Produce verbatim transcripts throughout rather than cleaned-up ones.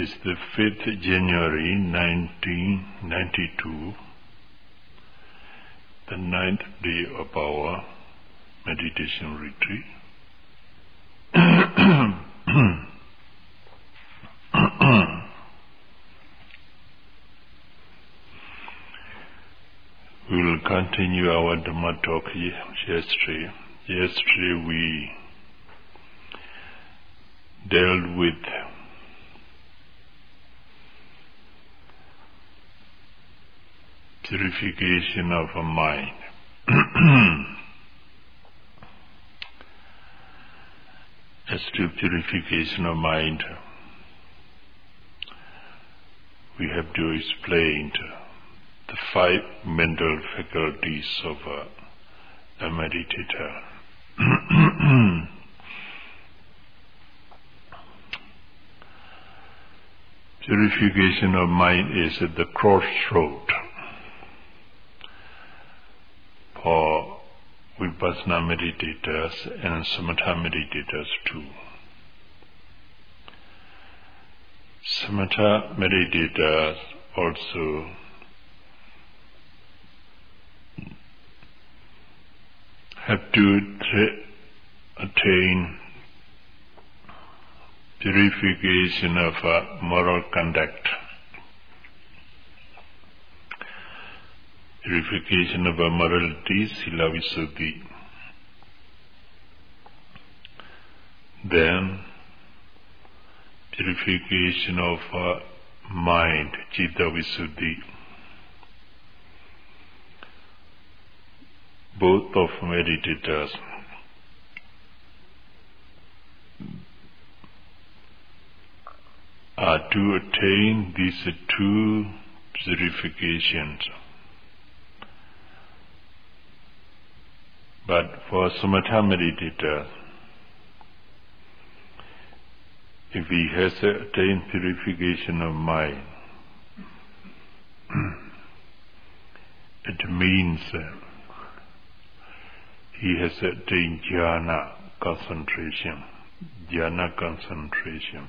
is the fifth of January nineteen ninety-two, the ninth day of our meditation retreat. We will continue our Dhamma talk yesterday. Yesterday we dealt with purification of a mind. As to purification of mind, we have to explain the five mental faculties of a, a meditator. Purification of mind is at the crossroad for Vipassana meditators and Samatha meditators too. Samatha meditators also have to tra- attain purification of uh, moral conduct, purification of our morality, sila visuddhi. Then purification of uh, mind, citta visuddhi. Both of meditators are to attain these two purifications. But for Samatha meditator, if he has attained purification of mind, it means he has attained jhana, concentration. Jhana concentration.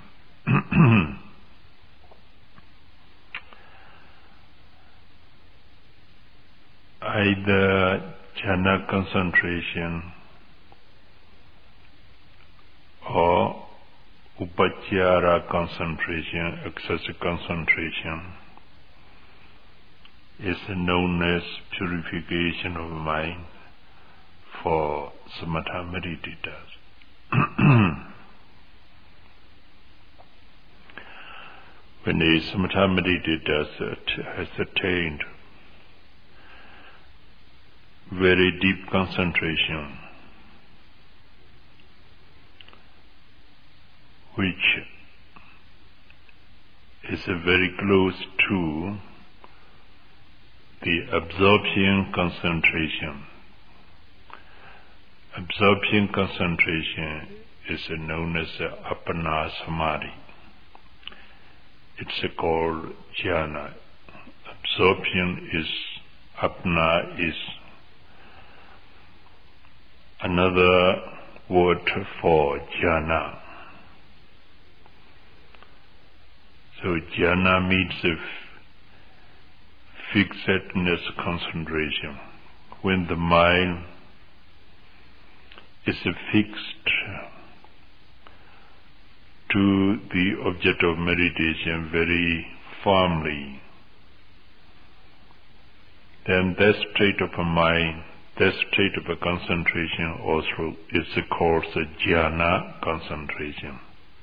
Either jhana concentration or upacchara concentration, excessive concentration, is known as purification of mind for Samatha meditators. When a Samatha meditator has attained very deep concentration, which is very close to the absorption concentration. Absorption concentration is known as Appana Samadhi. It's called jhana. Absorption is, apna is another word for jhana. So jhana means a fixedness concentration. When the mind is fixed to the object of meditation very firmly, then that state of a mind, that state of a concentration also is called a jhana concentration.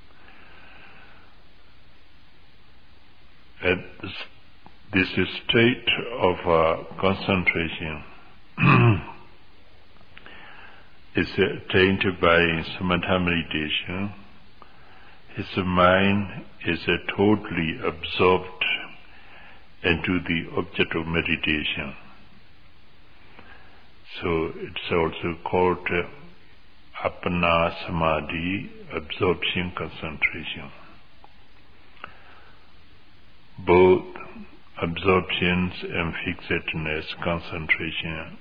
And this, this state of uh, concentration is attained by Samatha meditation. His mind is uh, totally absorbed into the object of meditation. So it's also called uh, Appana Samadhi, absorption concentration. Both absorptions and fixedness concentration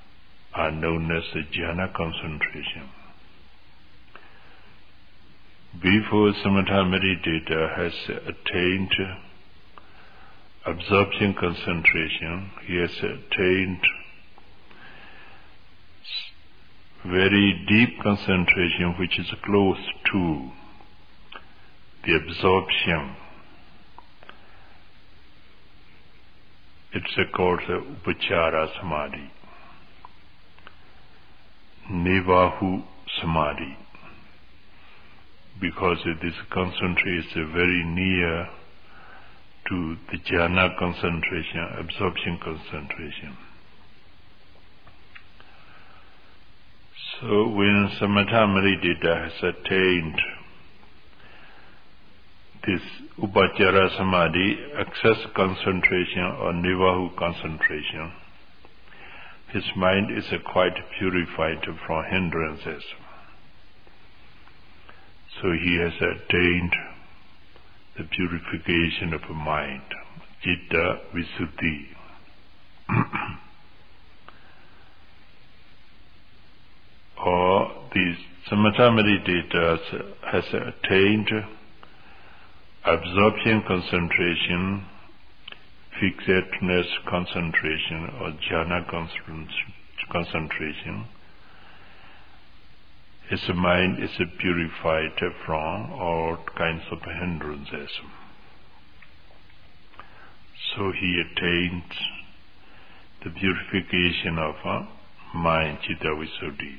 are known as the jhana concentration. before Samatha meditator has attained absorption concentration, he has attained very deep concentration which is close to the absorption. It's called Upachara Samadhi, Nivahu Samadhi, because this concentration is very near to the jhana concentration, absorption concentration. So when Samatha meditator has attained this Upachara Samadhi, excess concentration or Nivahu concentration, his mind is quite purified from hindrances. So he has attained the purification of mind, Citta Visuddhi. Or the Samatha meditator has attained absorption concentration, fixedness concentration, or jhana concentration. His mind is purified from all kinds of hindrances. So he attains the purification of uh, mind, Citta Visuddhi.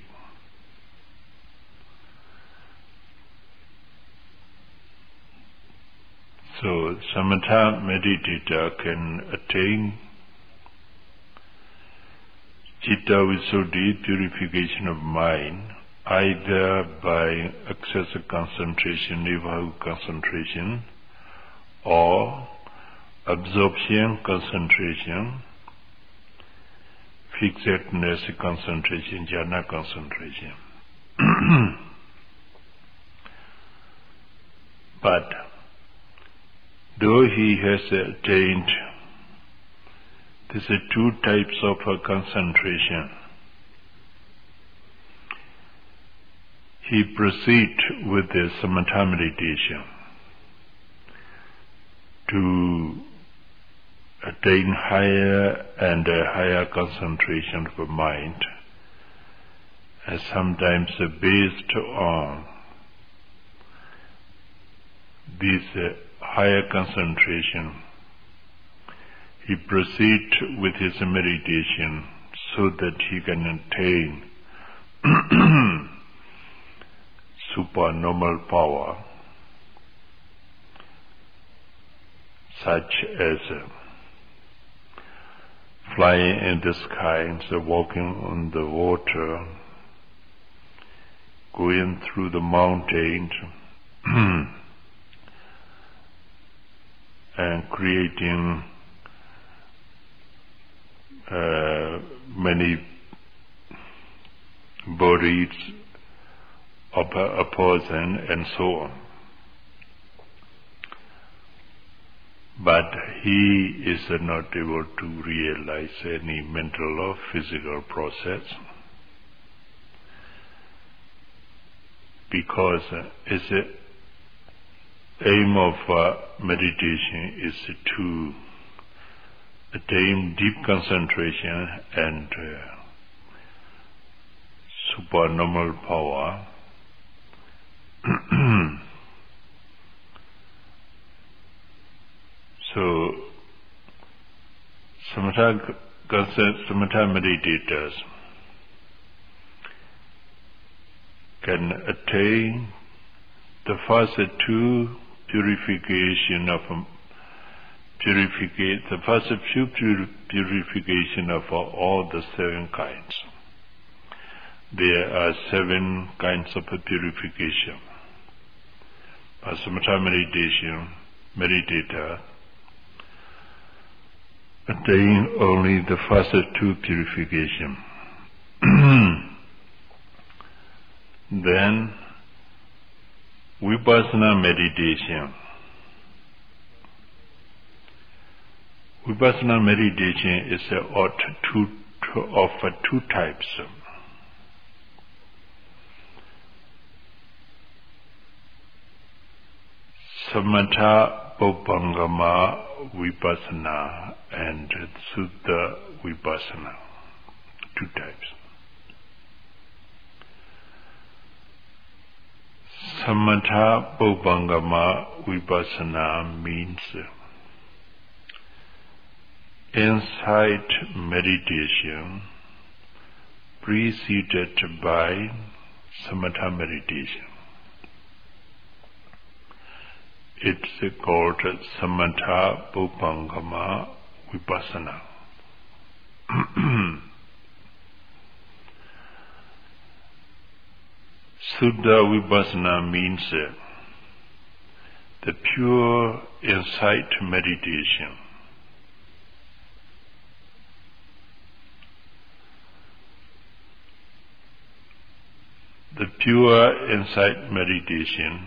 So Samatha meditator can attain Citta Visuddhi, purification of mind, either by excessive concentration, Nivahu concentration, or absorption concentration, fixedness concentration, jhana concentration. But though he has attained these two types of concentration, he proceeds with the Samatha meditation to attain higher and higher concentration of the mind, and sometimes based on this higher concentration, he proceeds with his meditation so that he can attain supernormal power, such as uh, flying in the sky, so walking on the water, going through the mountains, and creating uh, many bodies of a, a person and so on. But he is not able to realize any mental or physical process, because uh, it's a aim of uh, meditation is to attain deep concentration and uh, supernormal power. So Samatha, Samatha meditators can attain the first two purification of um, purificate the first few pur- purification of uh, all the seven kinds. There are seven kinds of purification. But Samatha meditation meditator attain only the first two purification. Then Vipassana meditation. Vipassana meditation is uh, of two, of uh, two types. Samatha Bopangama Vipassana and Sutta Vipassana. Two types. Samatha Bopangama Vipassana means insight meditation preceded by Samatha meditation. It's called Samatha Bopangama Vipassana. Suddha Vipassana means uh, the pure insight meditation. The pure insight meditation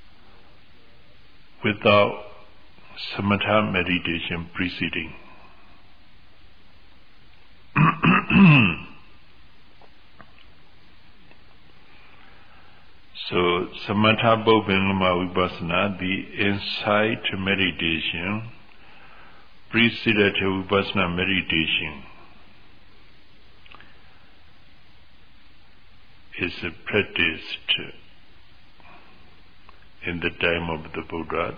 without Samatha meditation preceding. So, Samatha Bopangama Vipassana, the insight meditation, preceded Vipassana meditation, is practiced in the time of the Buddha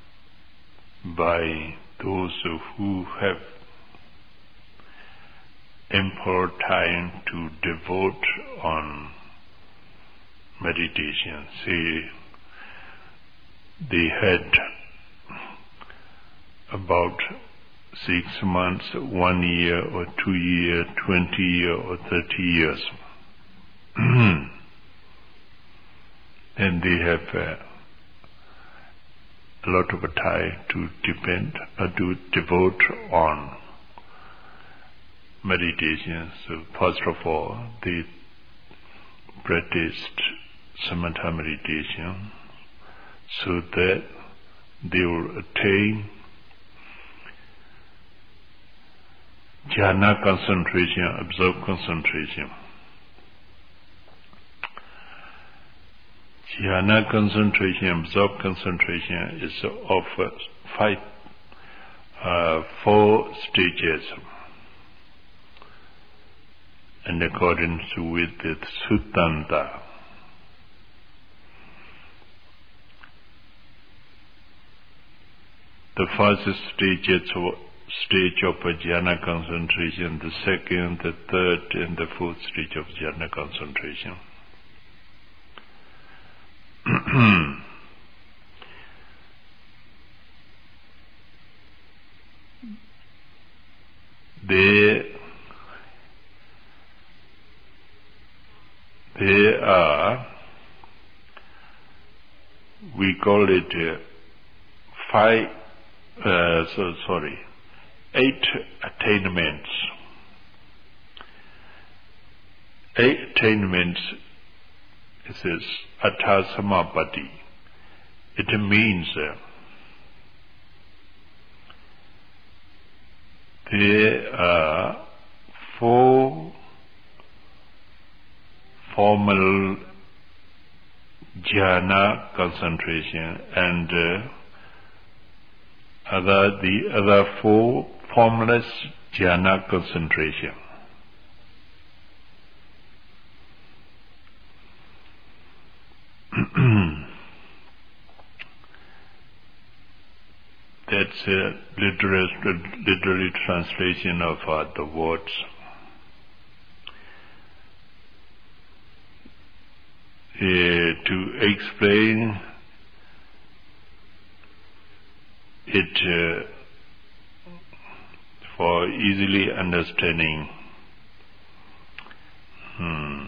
by those who have ample time to devote on meditation. Say they had about six months, one year or two year, twenty year or thirty years. And they have uh, a lot of time to depend or to devote on meditation. So first of all, they practiced Samatha meditation so that they will attain jhana concentration, absorb concentration. Jhana concentration, absorb concentration is of uh, five, uh, four stages, in accordance with the Suttanta. The first stage is stage of jhana concentration, the second, the third, and the fourth stage of jhana concentration. they they are, we call it uh, five, uh, so sorry, eight attainments. Eight attainments. It says Attha Samapatti. It means uh, there are four formal jhana concentration and uh, other the other four formless jhana concentration. That's a literal, literary translation of uh, the words. Uh, to explain it uh, for easily understanding, hmm,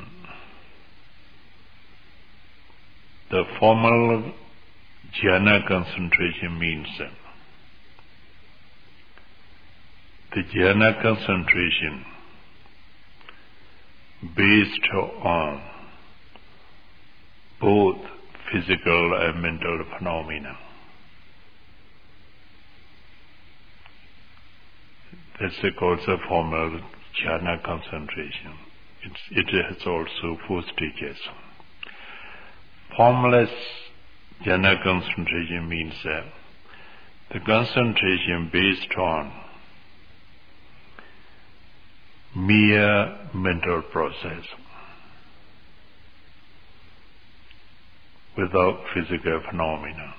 the formal jhana concentration means uh, the jhana concentration based on both physical and mental phenomena. That's the cause of formal jhana concentration. It's, it has also four stages. Formless jhana concentration means that the concentration based on mere mental process without physical phenomena.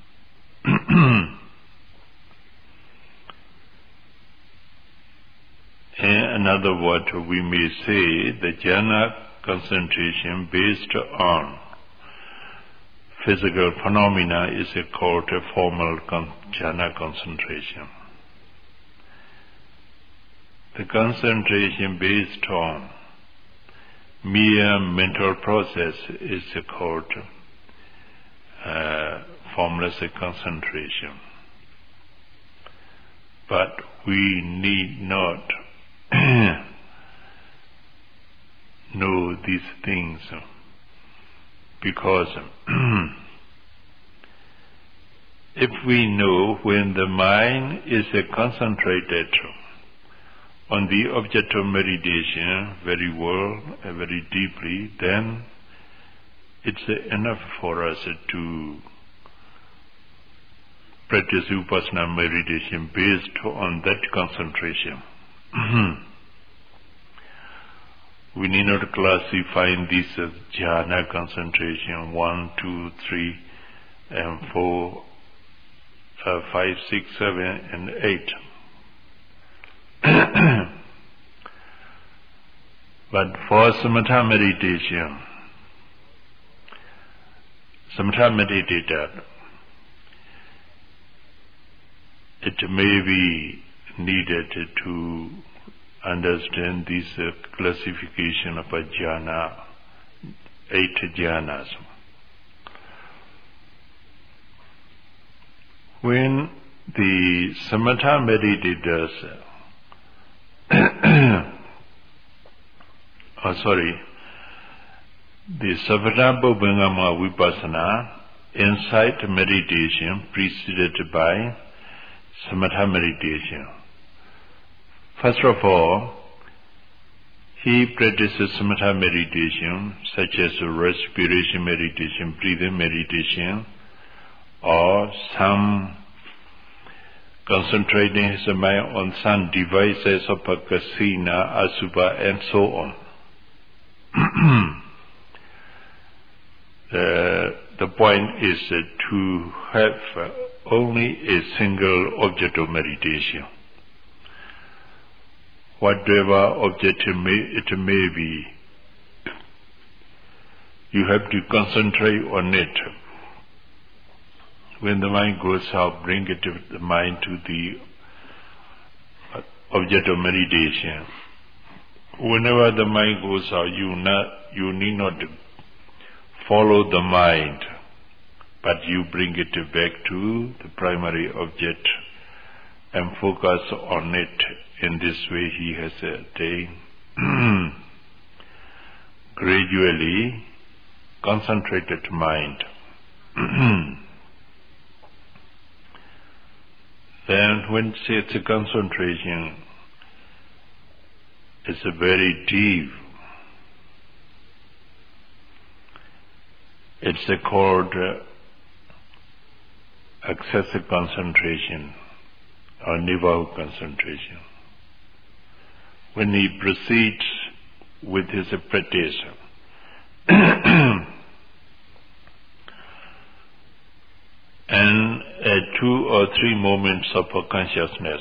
In other words, we may say the jhana concentration based on physical phenomena is called a formal con- jhana concentration. The concentration based on mere mental process is called uh, formless concentration. But we need not know these things because if we know when the mind is concentrated on the object of meditation very well and very deeply, then it's enough for us to practice Vipassana meditation based on that concentration. We need not classify this as jhana concentration, one, two, three, and four, uh, five, six, seven, and eight. But for samatha meditation, samatha meditator, it may be needed to understand this uh, classification of a jhana, eight jhanas. When the samatha meditators, oh sorry, the samatha bhavangama vipassana, insight meditation preceded by samatha meditation. First of all, he practices samatha meditation such as respiration meditation, breathing meditation, or some concentrating his mind on some devices of kasina, asubha, and so on. the, the point is to have only a single object of meditation. Whatever object it may, it may be, you have to concentrate on it. When the mind goes out, bring it to the mind to the object of meditation. Whenever the mind goes out, you not you need not follow the mind, but you bring it back to the primary object and focus on it. In this way he has attained gradually concentrated mind. Then when it's a concentration, it's a very deep. It's a called uh, excessive concentration or nivahu concentration. When he proceeds with his practice, and at two or three moments of consciousness,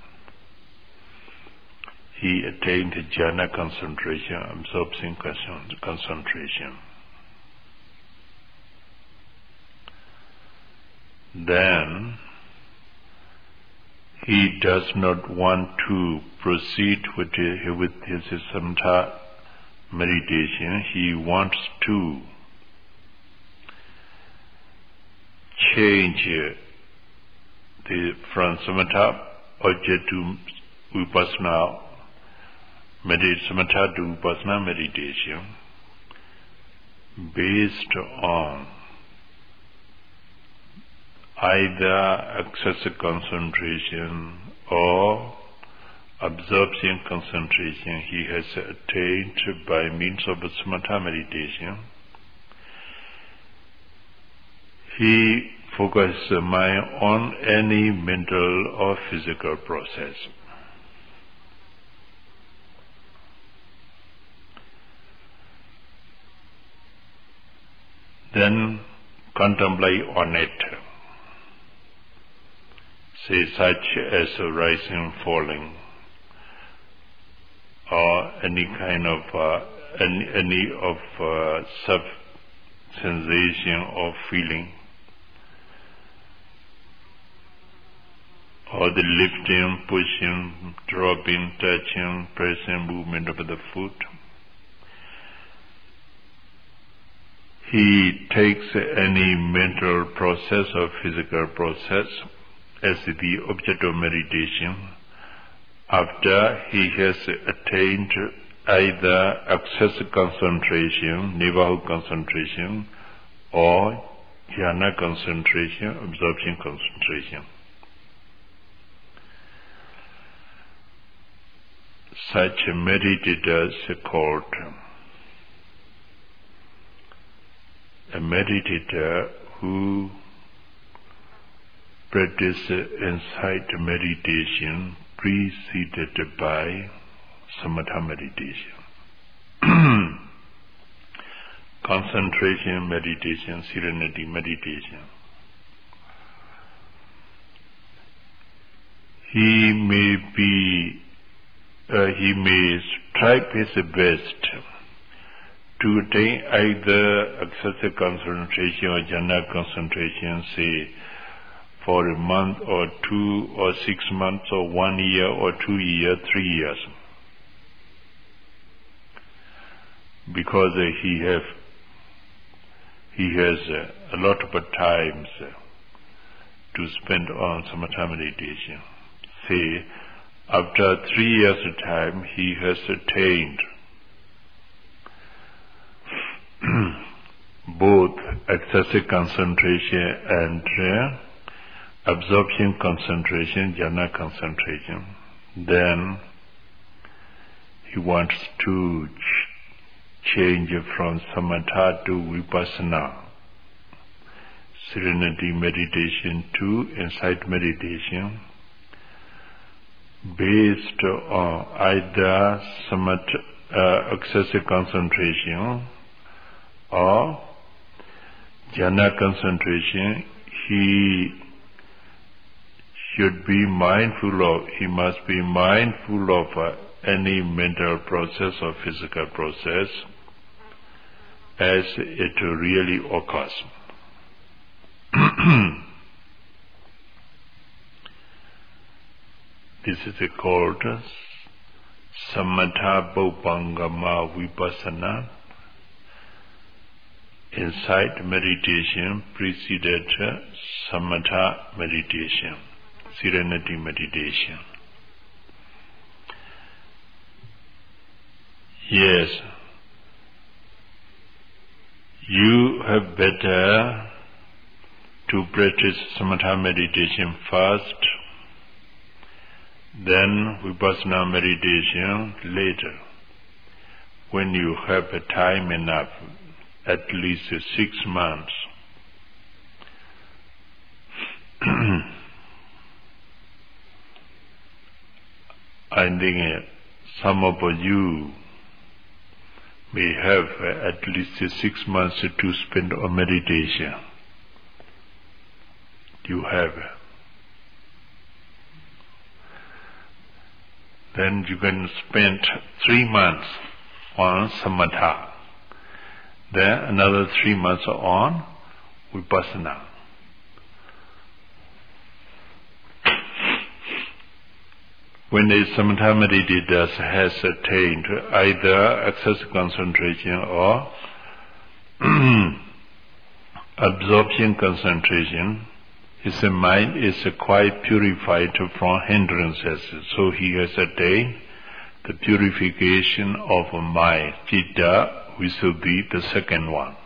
he attained jhana concentration, absorption concentration. Then he does not want to proceed with his, with his samatha meditation. He wants to change the from samatha object to vipassana meditation, samatha to vipassana meditation, based on either excessive concentration or absorption concentration he has attained by means of samatha meditation. he focuses the mind on any mental or physical process. Then contemplate on it, say such as a rising, falling, or any kind of uh, any, any of uh, sub sensation or feeling, or the lifting, pushing, dropping, touching, pressing movement of the foot. He takes any mental process or physical process as the object of meditation after he has attained either access concentration, neighborhood concentration, or jhana concentration, absorption concentration. Such meditators are called a meditator who practices insight meditation preceded by samatha meditation. Concentration meditation, serenity meditation. He may be, uh, he may strive his best to attain either excessive concentration or jhana concentration, say, for a month or two or six months or one year or two years, three years. Because uh, he have he has uh, a lot of times uh, to spend on samatha meditation. Say, after three years of time, he has attained both excessive concentration and uh, absorption concentration, jhana concentration. Then he wants to ch- change from samatha to vipassana, serenity meditation to insight meditation, based on either samatha, uh, excessive concentration or jhana concentration. He should be mindful of, he must be mindful of uh, any mental process or physical process as it really occurs. This is called samatha bopangama vipassana, insight meditation preceded samatha meditation, serenity meditation. Yes, you have better to practice samatha meditation first, then vipassana meditation later, when you have time enough, at least six months. I think some of you may have at least six months to spend on meditation. You have. Then you can spend three months on samatha. Then another three months on vipassana. When a samatha meditator has attained either excessive concentration or absorption concentration, his mind is quite purified from hindrances. So he has attained the purification of mind, citta, which will be the second one.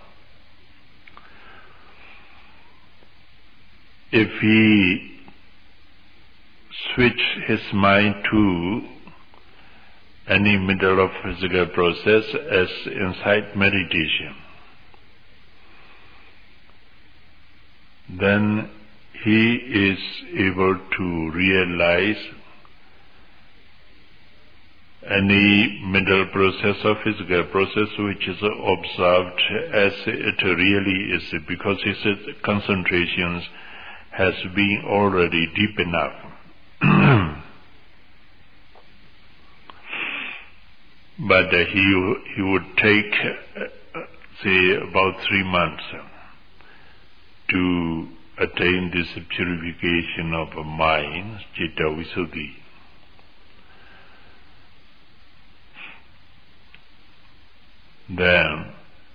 If he switch his mind to any middle of physical process as insight meditation, then he is able to realize any mental process or physical process which is observed as it really is, because his concentration has been already deep enough. But uh, he he would take, uh, say, about three months to attain this purification of the mind, Citta Visuddhi. Then,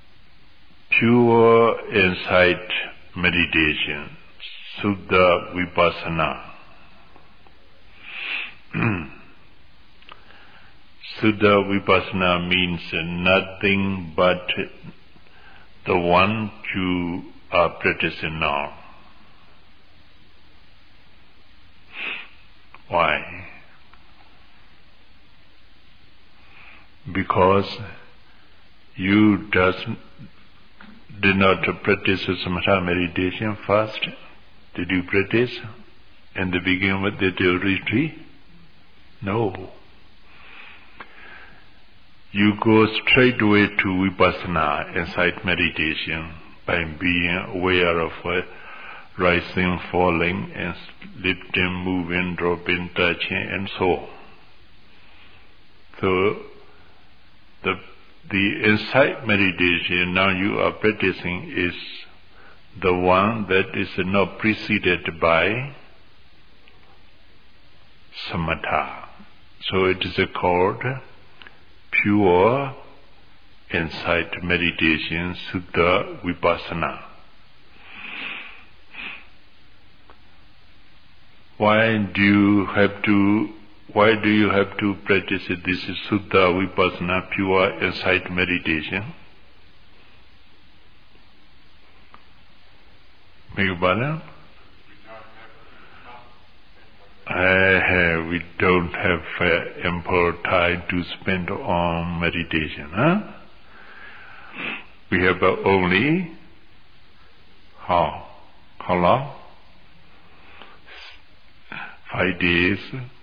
pure insight meditation, Suddha Vipassana. Suddha Vipassana means nothing but the one you are practicing now. Why? Because you does, did not practice samatha meditation first. Did you practice in the beginning of the retreat? No. You go straight away to Vipassana, insight meditation, by being aware of uh, rising, falling, and lifting, moving, dropping, touching, and so on. So, the the insight meditation now you are practicing is the one that is not preceded by samatha. So it is called pure insight meditation, Suddha Vipassana. Why do you have to why do you have to practice this Suddha Vipassana, pure insight meditation? Megabala? Uh, we don't have uh, ample time to spend on meditation. Huh? We have uh, only how? How long? Five days,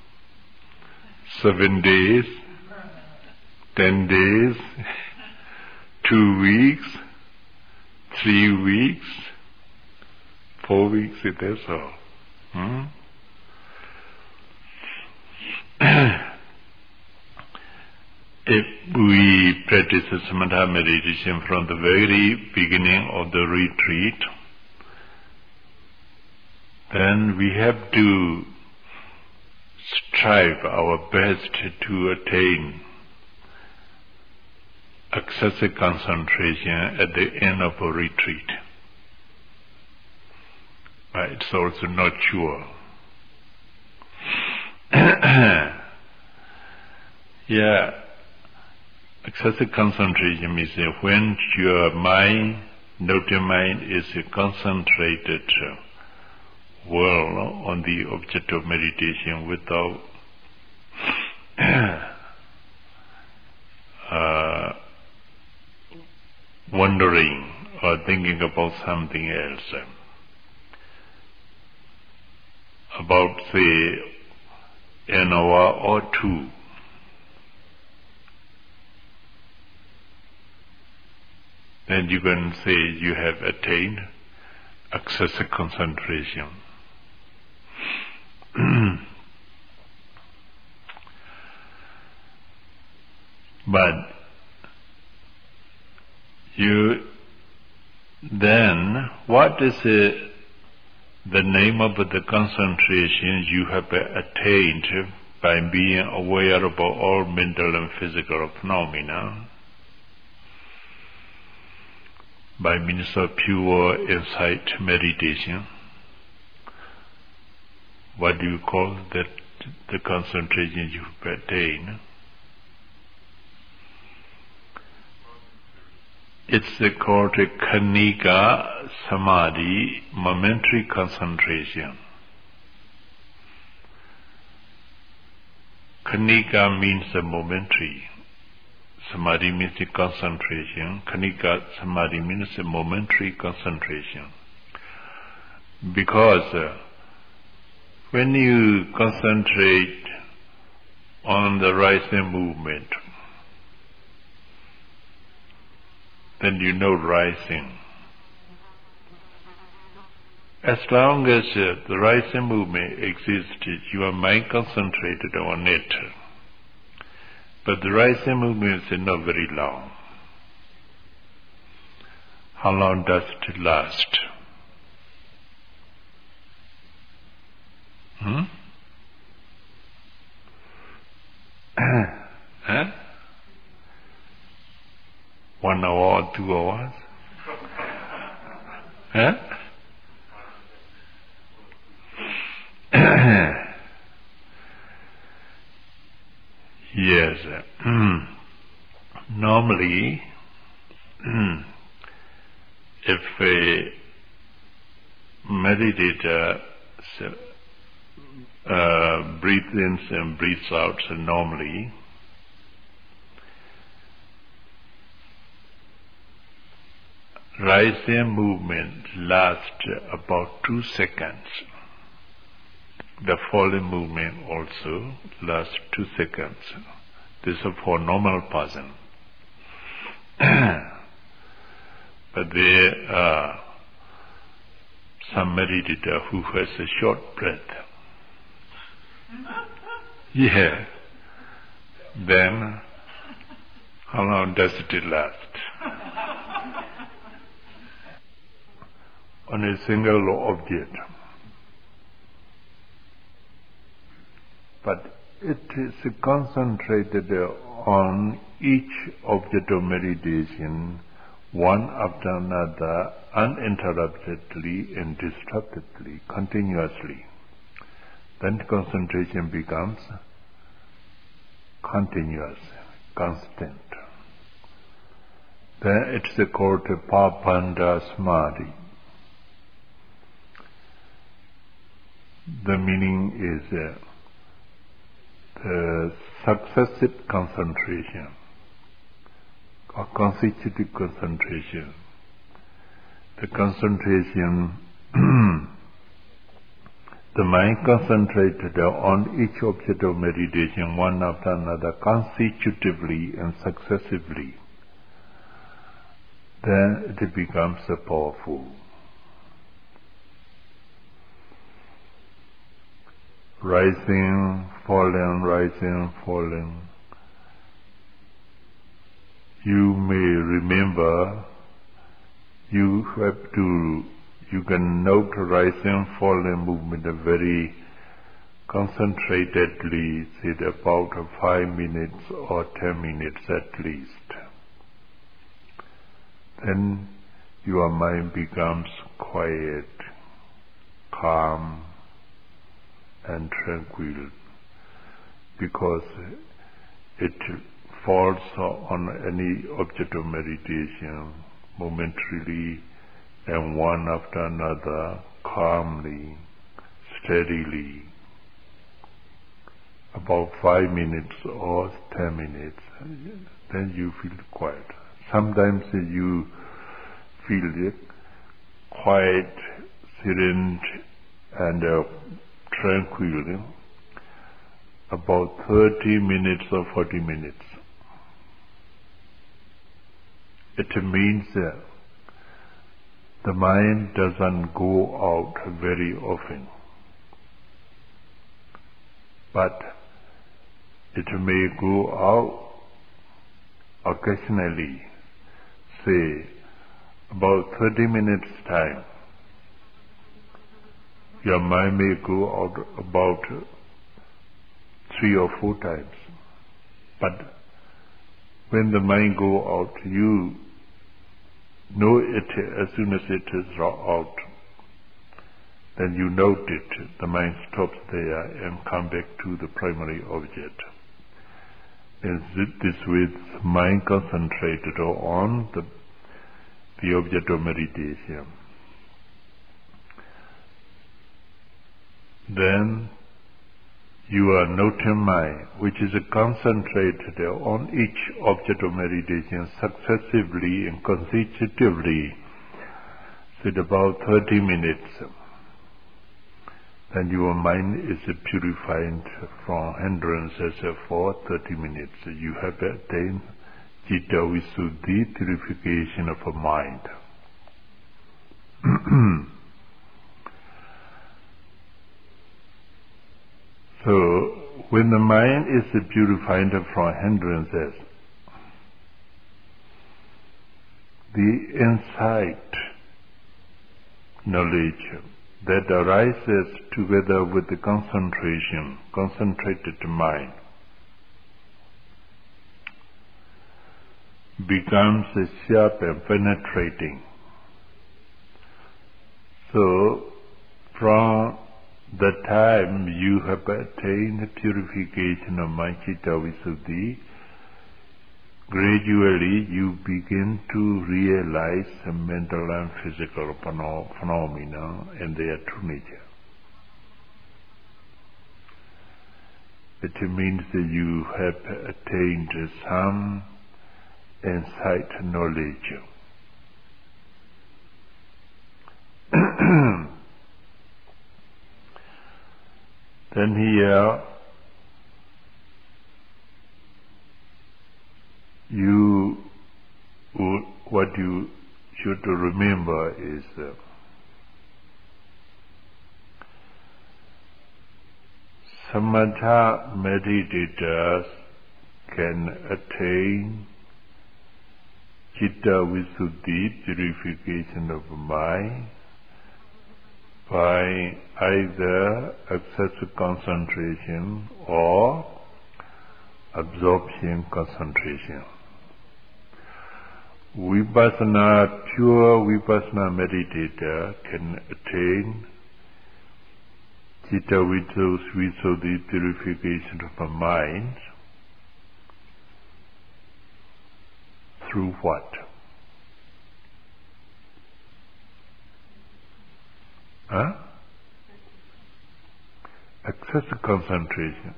seven days, ten days, two weeks, three weeks, four weeks, that's all. Hmm? If we practice samatha meditation from the very beginning of the retreat, then we have to strive our best to attain excessive concentration at the end of a retreat. But it's also not sure. Yeah, excessive concentration means when your mind, noting mind, is concentrated well on the object of meditation without uh, wondering or thinking about something else, about say an hour or two. Then you can say you have attained excessive concentration. But you then, what is the, the name of the concentration you have attained by being aware of all mental and physical phenomena? By means of pure insight meditation. What do you call that, the concentration you attain? It's called a Khanika Samadhi, momentary concentration. Khanika means a momentary. Samadhi means a concentration. Khanika Samadhi means a momentary concentration. Because uh, when you concentrate on the rising movement, then you know rising. As long as uh, the rising movement exists, your mind concentrated on it. But the rising movement is not very long. How long does it last? Hmm? Huh? One hour or two hours? Huh? Yes. Normally, if a meditator uh, breathes in and breathes out so normally, rising movement lasts about two seconds. The falling movement also lasts two seconds. This is for normal person. But there are some meditator who has a short breath. Yeah. Then, how long does it last? On a single object. But it is concentrated on each object of meditation, one after another, uninterruptedly and distractedly, continuously. Then concentration becomes continuous, constant. Then it's called Pabandha Samadhi. The meaning is uh, the successive concentration or consecutive concentration. The concentration, the mind concentrated on each object of meditation one after another consecutively and successively. Then it becomes powerful. Rising, falling, rising, falling. You may remember, you have to, you can note rising, falling movement very concentratedly, say about five minutes or ten minutes at least. Then your mind becomes quiet, calm, and tranquil, because it falls on any object of meditation momentarily and one after another, calmly, steadily, about five minutes or ten minutes, then you feel quiet. Sometimes you feel quiet, serene, and uh, tranquil, about thirty minutes or forty minutes. It means that the mind doesn't go out very often, but it may go out occasionally, say about thirty minutes time. Your mind may go out about three or four times. But when the mind go out, you know it as soon as it is out. Then you note it, the mind stops there and come back to the primary object. And this way, mind concentrated on the, the object of meditation. Then you are noting mind, which is concentrated on each object of meditation successively and consecutively, said about thirty minutes. then your mind is purified from hindrances for thirty minutes. You have attained Citta Visuddhi, purification of a mind. So, when the mind is purified from hindrances, the insight, knowledge that arises together with the concentration, concentrated mind, becomes sharp and penetrating. So, from the time you have attained purification of mind, Citta Visuddhi, gradually you begin to realize the mental and physical phenomena and their true nature. It means that you have attained some insight knowledge. Then here you what you should remember is uh, samatha meditators can attain Citta Visuddhi, purification of mind, by either excessive concentration or absorption concentration. Vipassana, pure Vipassana meditator can attain Citta Visuddhi, purification of the mind, through what? Huh? Excessive concentration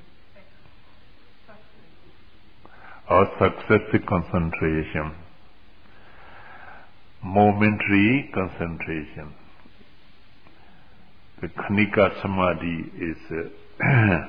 or successive concentration, momentary concentration. The Khanika Samadhi is uh,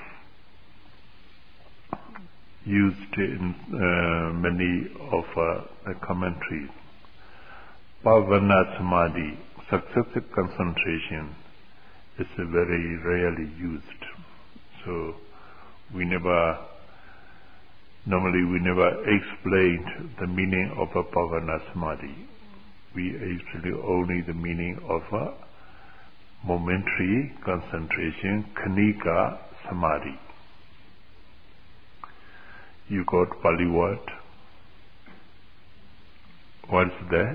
used in uh, many of uh, the commentaries. Pavana Samadhi, successive concentration, is uh, very rarely used. So we never, normally we never explained the meaning of a Pavana Samadhi. We actually only the meaning of a momentary concentration, Khanika Samadhi. You got Pali word? What's that?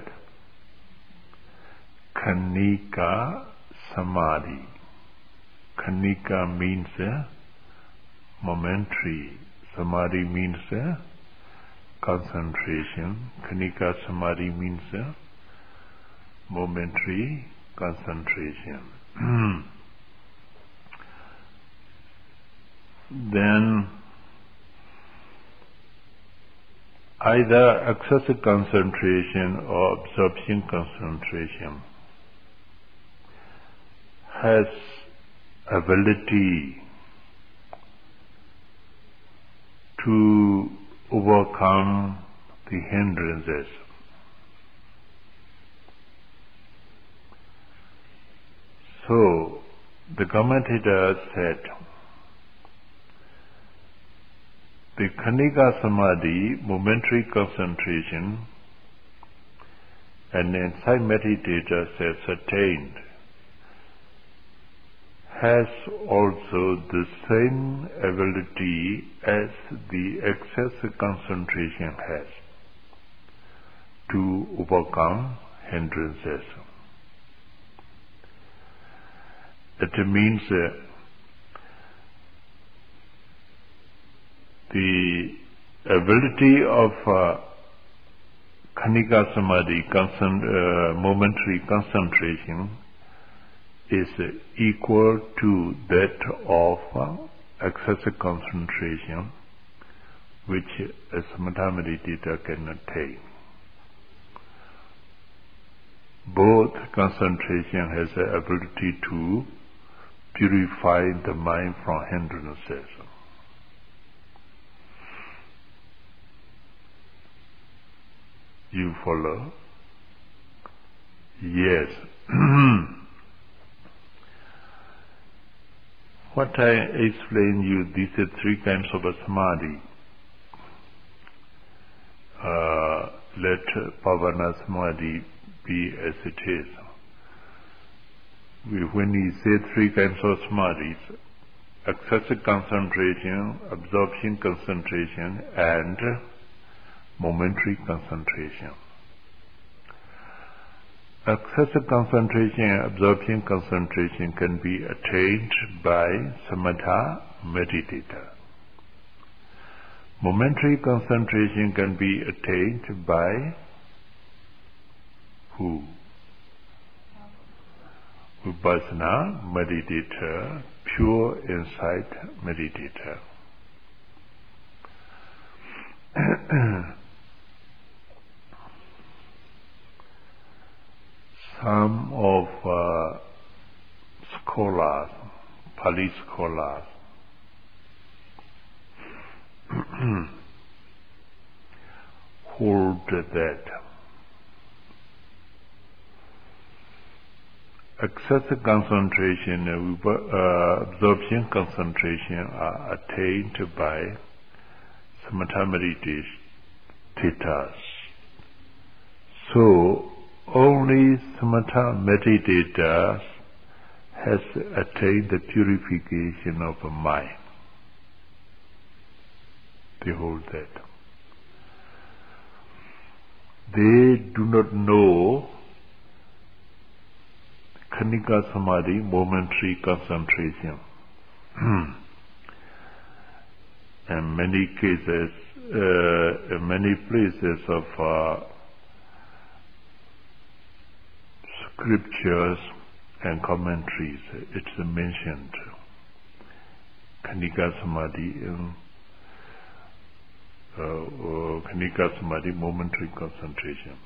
Khanika Samadhi. Khanika means uh, momentary. Samadhi means uh, concentration. Khanika Samadhi means uh, momentary concentration. Then either excessive concentration or absorption concentration has ability to overcome the hindrances. So, the commentator said, the Khanika Samadhi, momentary concentration, an insight meditator has attained, has also the same ability as the excessive concentration has to overcome hindrances. It means uh, the ability of uh, Khanika Samadhi, concent, uh, momentary concentration, is uh, equal to that of uh, excessive concentration, which a samatha meditator can attain. Both concentration has the ability to purify the mind from hindrances. You follow? Yes. What I explain you, these are three kinds of a samadhi. Uh, let Pavana Samadhi be as it is. We, when we say three kinds of samadhis, excessive concentration, absorption concentration, and momentary concentration. Excessive concentration, absorption concentration can be attained by samatha meditator. Momentary concentration can be attained by who? Vipassana meditator, pure insight meditator. Some of uh, scholars, Pali scholars, hold that excessive concentration, uh, absorption concentration are attained by samatha meditators. So only samatha meditators has attained the purification of the mind. They hold that. They do not know Khanika Samadhi, momentary concentration. In many cases, uh, in many places of uh, scriptures and commentaries, it's mentioned Khanika Samadhi, um, uh, uh, Khanika Samadhi, momentary concentration.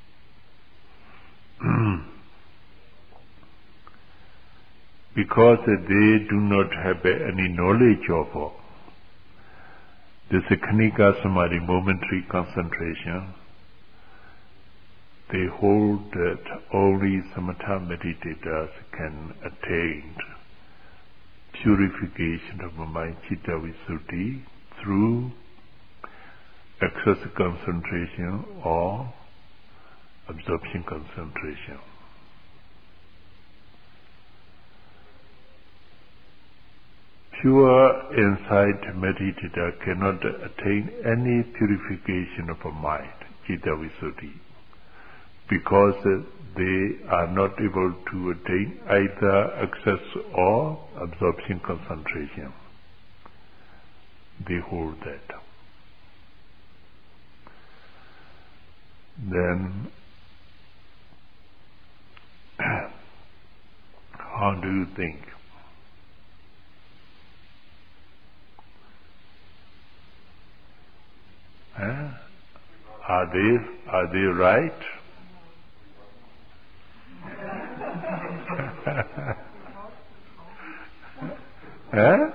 Because they do not have any knowledge of this Khanika Samadhi, momentary concentration, they hold that only samatha meditators can attain purification of the mind, citta visuddhi, through excessive concentration or absorption concentration. Pure insight meditator cannot attain any purification of a mind, citta visuddhi, because they are not able to attain either excess or absorption concentration. They hold that. Then, how do you think? Huh? Are they are they right? Huh?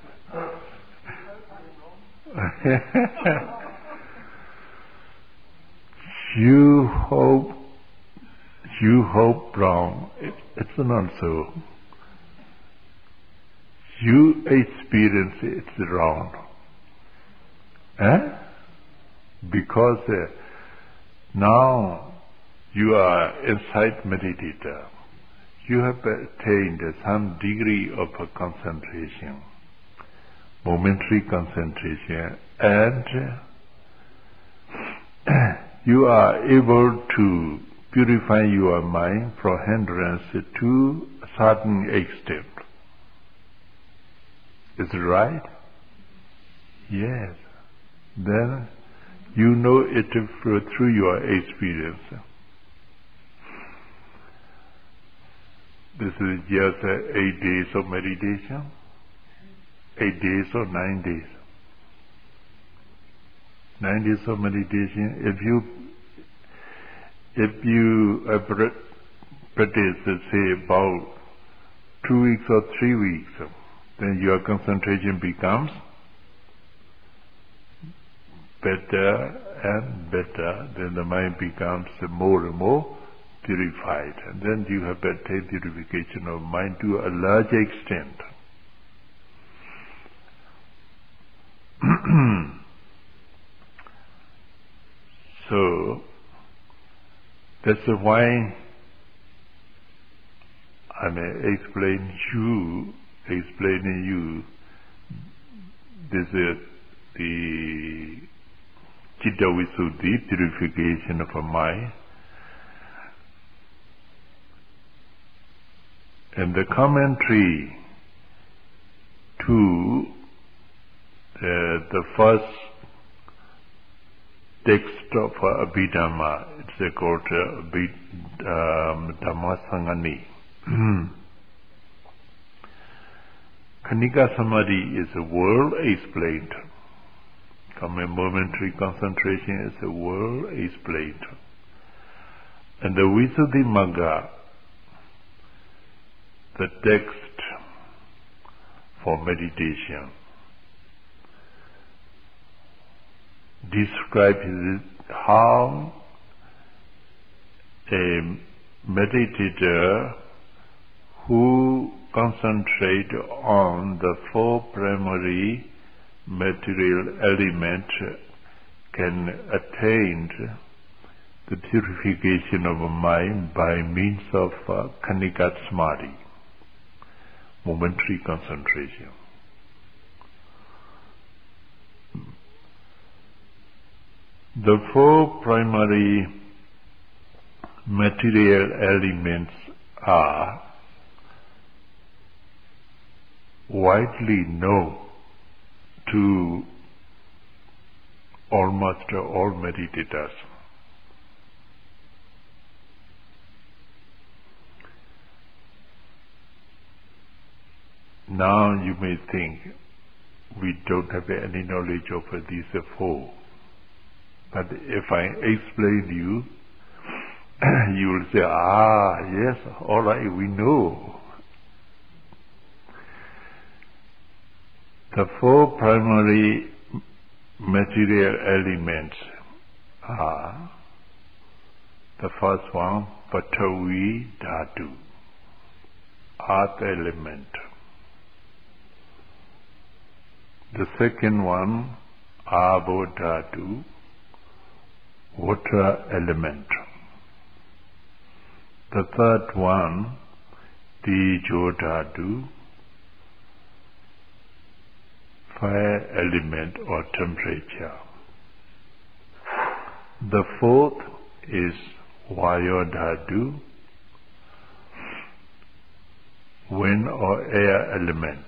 you hope you hope wrong. It, it's not so. You experience it's wrong. Huh? Because uh, now you are insight meditator. You have attained some degree of concentration, momentary concentration, and you are able to purify your mind from hindrance to a certain extent. Is it right? Yes. Then you know it through your experience. This is just uh, eight days of meditation, eight days or nine days. Nine days of meditation. If you if you uh, practice, uh, say about two weeks or three weeks, then your concentration becomes better and better, then the mind becomes more and more purified. And then you have attained purification of mind to a large extent. So, that's why I may explain you, explaining you, this is the Citta Visuddhi, purification of a mind. And the commentary to the, the first text of uh, Abhidhamma, it's called uh, Abhid, um, Dhammasangani. Khanika Samadhi is a world explained. Common momentary concentration is a world explained. And the Visuddhi Magga, the text for meditation, describes how a meditator who concentrates on the four primary material elements can attain the purification of a mind by means of uh, Khanika Samadhi, momentary concentration. The four primary material elements are widely known to almost all meditators. Now you may think we don't have any knowledge of these four. But if I explain you, you will say, ah, yes, all right, we know. The four primary material elements are, the first one, Patavi Dhatu, earth element. The second one, Abo Dhatu, water element. The third one, Tejo Dhatu, fire element or temperature. The fourth is Vayu Dhatu, wind or air element.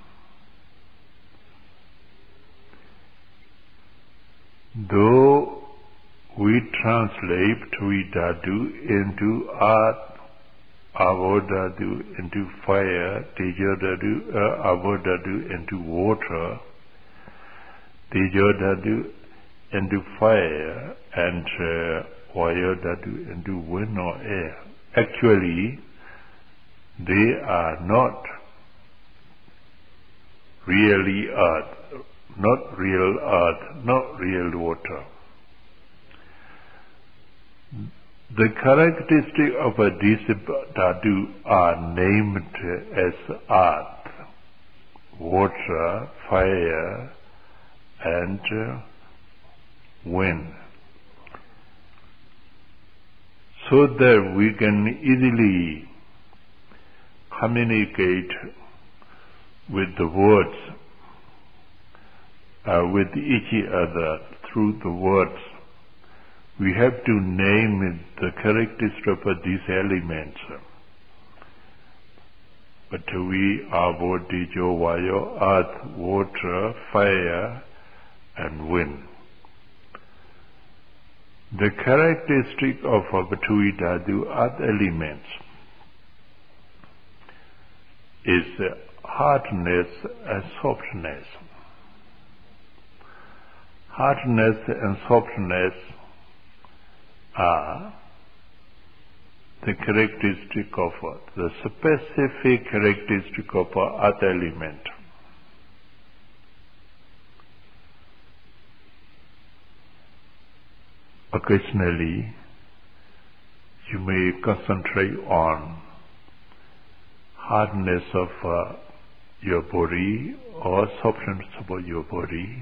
Though we translate Patavi Dhatu into earth, Abo Dhatu into fire, Tejo Dhatu, uh, Abo Dhatu into water, Tejo Dhatu into fire, and uh, Vayu Dhatu into wind or air. Actually, they are not really earth, not real earth, not real water. The characteristics of a these dhatu are named as earth, water, fire, and wind, so that we can easily communicate with the words, uh, with each other through the words. We have to name the characteristics of these elements. Patavi, Abo, Tejo, Vayu, earth, water, fire, and wind. The characteristic of Patavi Dhatu, earth elements, is hardness and softness. Hardness and softness are the characteristic of uh, the specific characteristic of uh, earth element. Occasionally, you may concentrate on hardness of uh, your body or softness of your body.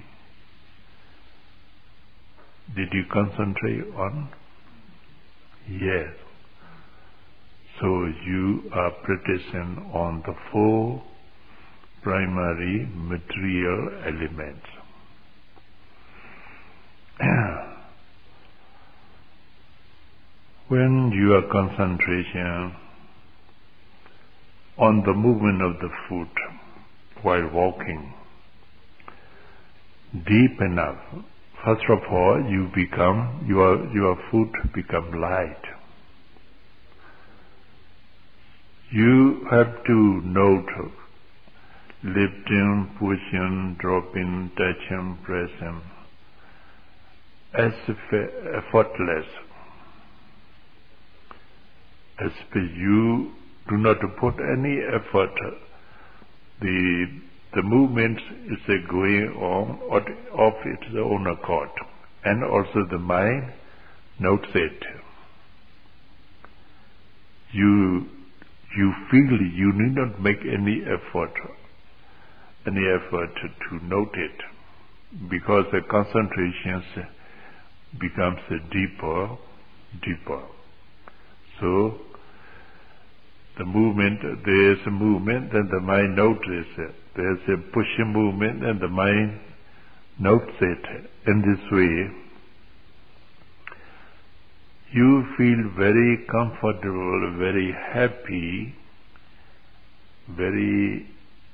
Did you concentrate on? Yes. So you are practicing on the four primary material elements. When your concentration on the movement of the foot while walking deep enough, first of all, you become your your foot become light. You have to note lifting, pushing, dropping, touching, pressing, as if effortless. As if you do not put any effort, the the movement is uh, going on of its own accord, and also the mind notes it. You you feel you need not make any effort, any effort to note it, because the concentration becomes deeper, deeper. So the movement, there is a movement, then the mind notices it. There is a pushing movement, and the mind notes it. In this way, you feel very comfortable, very happy, very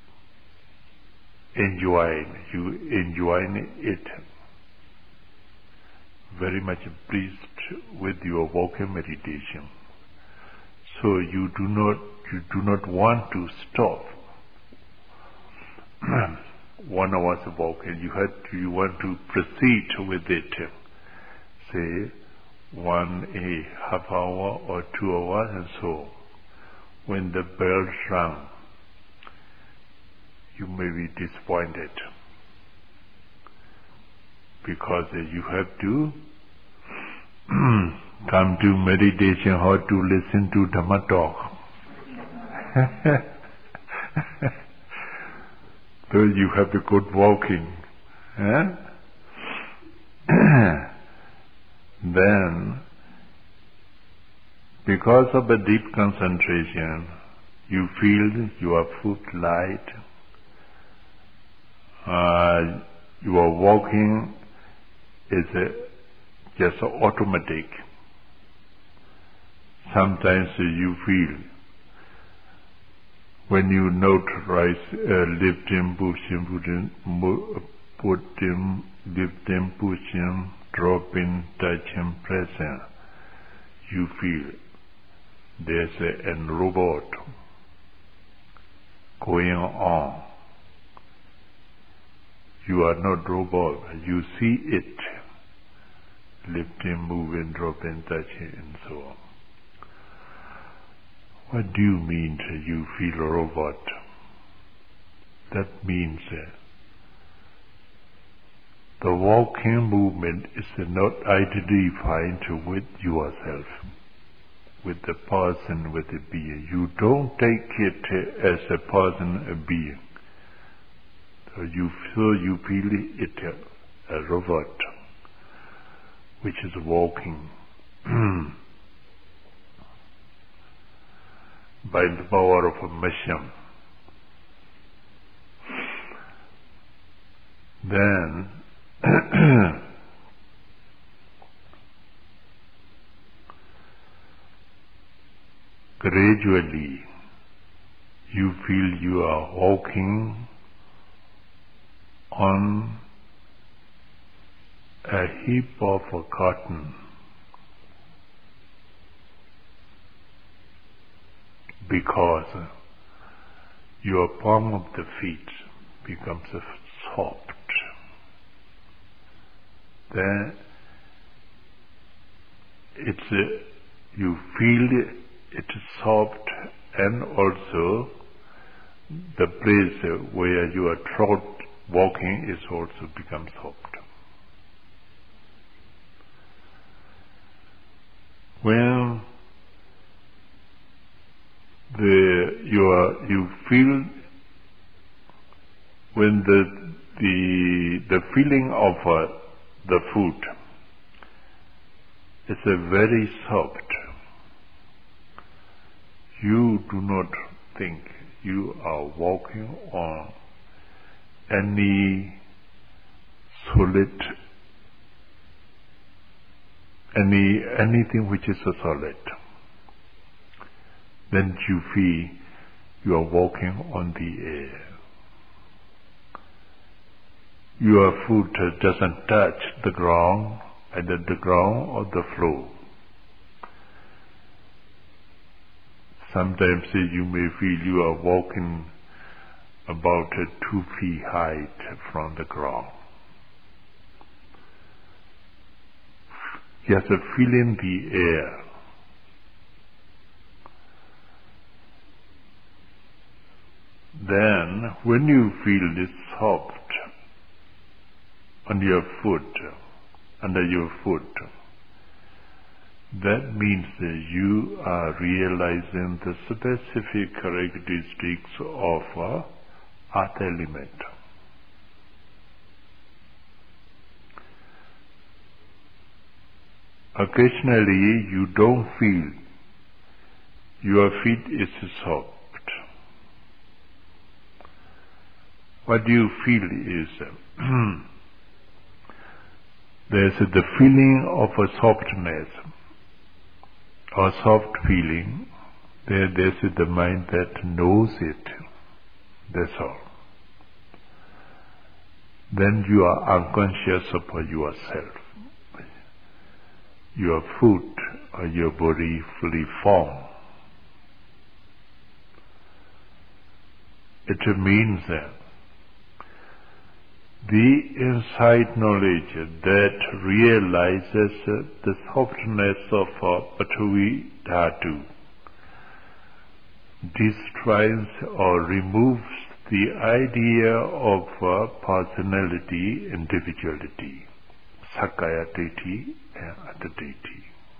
enjoying. You enjoy it. Very much pleased with your walking meditation. So you do not you do not want to stop. One hour's walking, you had to, you want to proceed with it. Say one a half hour or two hours and so. When the bells rung, you may be disappointed because you have to come to meditation or to listen to Dhamma talk. So you have a good walking. Eh? Then, because of a deep concentration, you feel your foot light. Uh, your walking is a, just automatic. Sometimes you feel when you note rise, uh, lifting, pushing, putting, putting, lifting, pushing, dropping, touching, pressing, you feel there's a, a robot going on. You are not robot, you see it, lifting, moving, dropping, touching, and so on. What do you mean you feel a robot? That means uh, the walking movement is not identified with yourself, with the person, with the being. You don't take it as a person, a being. So you feel, you feel it a, a robot, which is walking. By the power of a machine. Then gradually you feel you are walking on a heap of cotton. Because your palm of the feet becomes soft. Then it's a, you feel it is soft, and also the place where your throat walking is also become soft. When the your you feel when the the the feeling of uh, the food is a very soft, you do not think you are walking on any solid, any anything which is a solid. Then you feel you are walking on the air. Your foot doesn't touch the ground, either the ground or the floor. Sometimes you may feel you are walking about two feet height from the ground. Just feeling the air. Then, when you feel this soft on your foot, under your foot, that means that you are realizing the specific characteristics of uh, earth element. Occasionally, you don't feel your feet is soft. What you feel is uh, there's uh, the feeling of a softness or soft feeling. There, there's uh, the mind that knows it. That's all. Then you are unconscious of yourself. Your foot or your body fully formed. It means that the inside knowledge that realizes the softness of Pathavi Dhatu destroys or removes the idea of uh, personality, individuality, Sakkaya Ditthi and Atta Ditthi.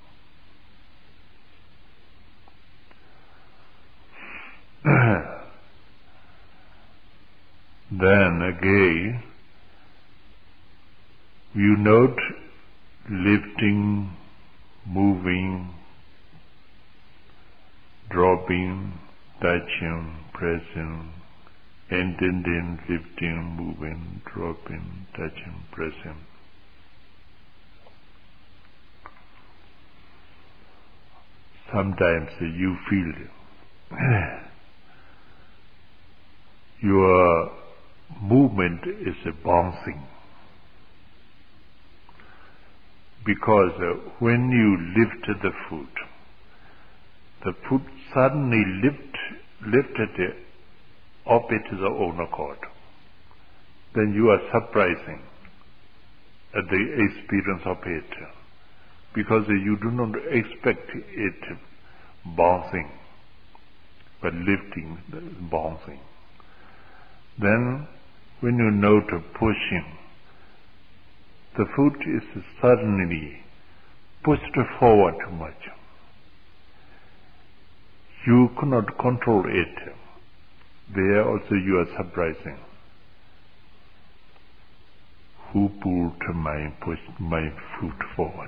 Then again, you note lifting, moving, dropping, touching, pressing, intending, lifting, moving, dropping, touching, pressing. Sometimes you feel your movement is bouncing. Because uh, when you lift the foot, the foot suddenly lift, lifted up to the own accord. Then you are surprising at the experience of it, because uh, you do not expect it bouncing, but lifting, bouncing. Then when you note pushing, the foot is suddenly pushed forward too much. You cannot control it. There also you are surprising. Who pulled my pushed my foot forward?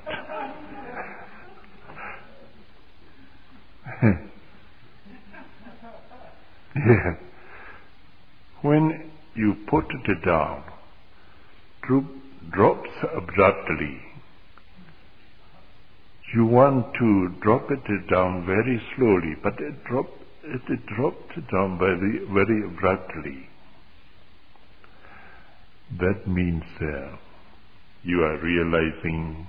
Yeah. When you put it down, droop drops abruptly. You want to drop it down very slowly, but it dropped it, it dropped down very very abruptly. That means uh, you are realizing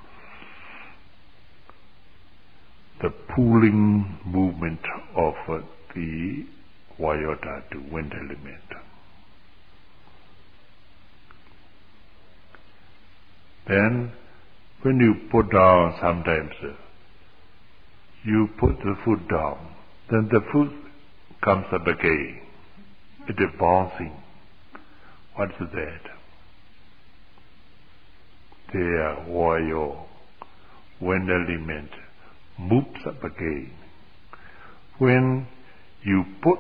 the pulling movement of uh, the Vayodhatu, to wind element. Then, when you put down, sometimes uh, you put the foot down, then the foot comes up again. It is bouncing. What is that? There, warrior, wind element moves up again. When you put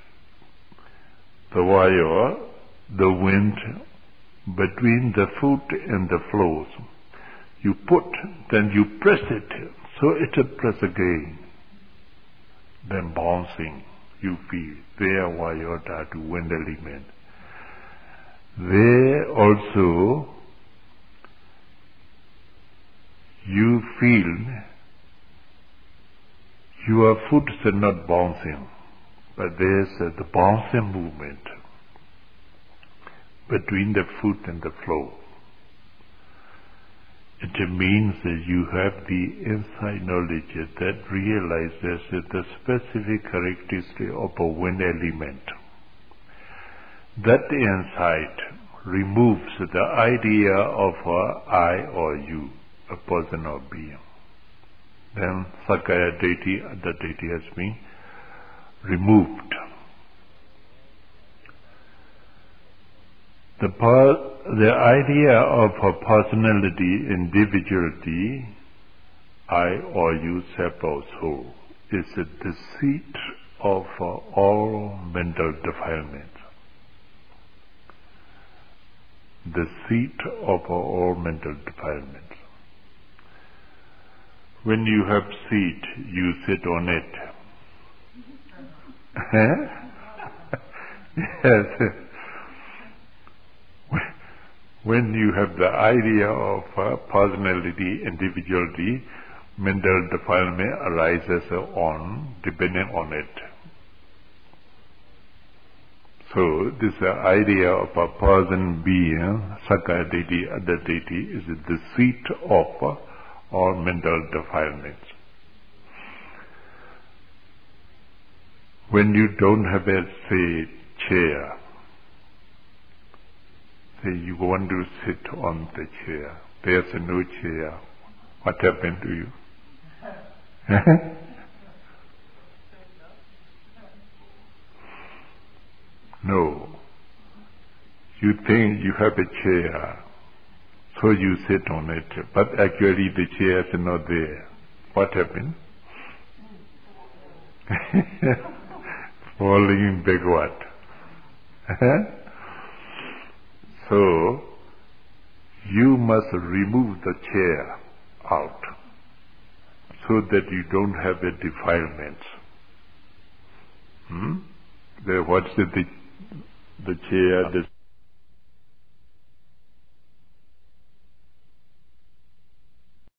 the wire, the wind, between the foot and the floors, you put, then you press it, so it will press again. Then bouncing, you feel, there wire that wind element. There also, you feel your foot is not bouncing, but there's uh, the bouncing movement between the foot and the floor. It means that you have the inside knowledge that realizes the specific characteristic of a wind element. That insight removes the idea of a I or you, a person or being. Then Sakaya deity, the deity has been removed. The, per, the idea of a personality, individuality, I or you, self or soul, is the seat of uh, all mental defilements. The seat of uh, all mental defilements. When you have seat, you sit on it. Yes. When you have the idea of uh, personality, individuality, mental defilement arises on, depending on it. So, this uh, idea of a person, being, Sakaya deity, other deity, is the seat of uh, all mental defilements. When you don't have a, say, chair, say you want to sit on the chair, there's no chair, what happened to you? No. You think you have a chair, so you sit on it, but actually the chair is not there. What happened? Falling backward. So, you must remove the chair out, so that you don't have a defilement. Hmm? The, what's the, the, the chair, the